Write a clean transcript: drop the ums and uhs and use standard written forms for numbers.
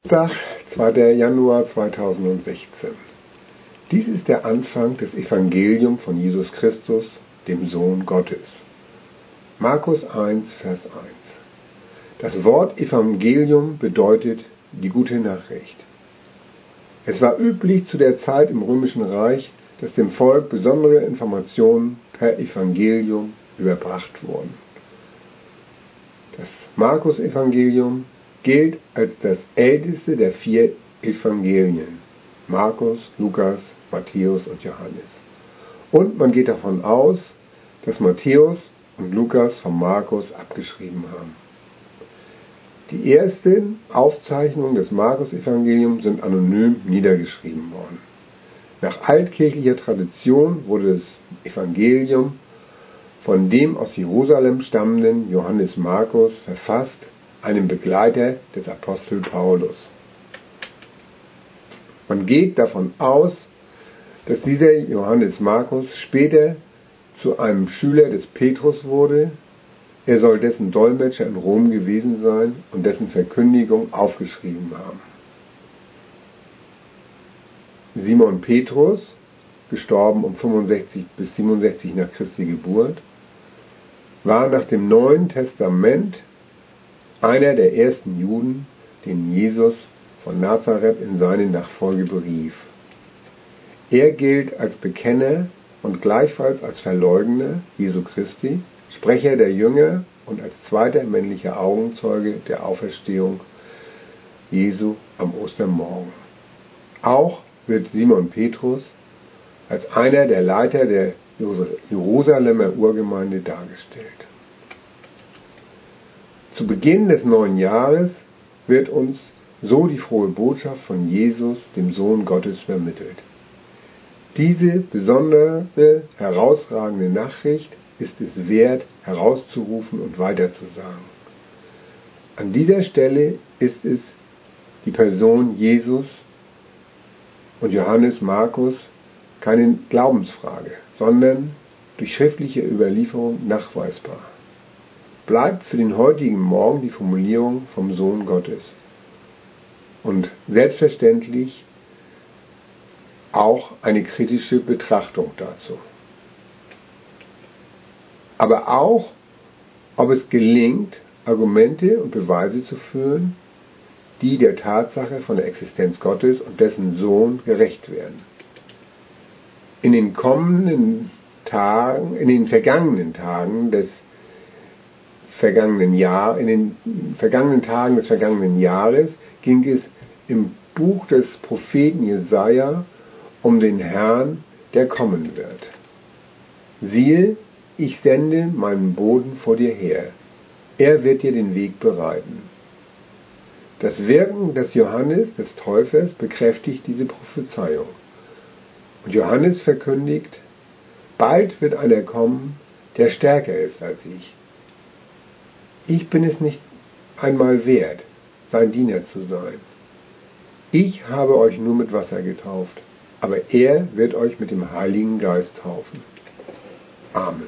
Dienstag, 2. Januar 2016. Dies ist der Anfang des Evangeliums von Jesus Christus, dem Sohn Gottes. Markus 1, Vers 1. Das Wort Evangelium bedeutet die gute Nachricht. Es war üblich zu der Zeit im Römischen Reich, dass dem Volk besondere Informationen per Evangelium überbracht wurden. Das Markus-Evangelium gilt als das älteste der 4 Evangelien: Markus, Lukas, Matthäus und Johannes. Und man geht davon aus, dass Matthäus und Lukas von Markus abgeschrieben haben. Die ersten Aufzeichnungen des Markus-Evangeliums sind anonym niedergeschrieben worden. Nach altkirchlicher Tradition wurde das Evangelium von dem aus Jerusalem stammenden Johannes Markus verfasst, einem Begleiter des Apostel Paulus. Man geht davon aus, dass dieser Johannes Markus später zu einem Schüler des Petrus wurde. Er soll dessen Dolmetscher in Rom gewesen sein und dessen Verkündigung aufgeschrieben haben. Simon Petrus, gestorben um 65 bis 67 nach Christi Geburt, war nach dem Neuen Testament einer der ersten Juden, den Jesus von Nazareth in seine Nachfolge berief. Er gilt als Bekenner und gleichfalls als Verleugner Jesu Christi, Sprecher der Jünger und als zweiter männlicher Augenzeuge der Auferstehung Jesu am Ostermorgen. Auch wird Simon Petrus als einer der Leiter der Jerusalemer Urgemeinde dargestellt. Zu Beginn des neuen Jahres wird uns so die frohe Botschaft von Jesus, dem Sohn Gottes, vermittelt. Diese besondere, herausragende Nachricht ist es wert, herauszurufen und weiterzusagen. An dieser Stelle ist es die Person Jesus und Johannes Markus keine Glaubensfrage, sondern durch schriftliche Überlieferung nachweisbar. Bleibt für den heutigen Morgen die Formulierung vom Sohn Gottes und selbstverständlich auch eine kritische Betrachtung dazu. Aber auch, ob es gelingt, Argumente und Beweise zu führen, die der Tatsache von der Existenz Gottes und dessen Sohn gerecht werden. In den vergangenen Tagen des vergangenen Jahres ging es im Buch des Propheten Jesaja um den Herrn, der kommen wird. Siehe, ich sende meinen Boten vor dir her. Er wird dir den Weg bereiten. Das Wirken des Johannes, des Täufers, bekräftigt diese Prophezeiung. Und Johannes verkündigt: Bald wird einer kommen, der stärker ist als ich. Ich bin es nicht einmal wert, sein Diener zu sein. Ich habe euch nur mit Wasser getauft, aber er wird euch mit dem Heiligen Geist taufen. Amen.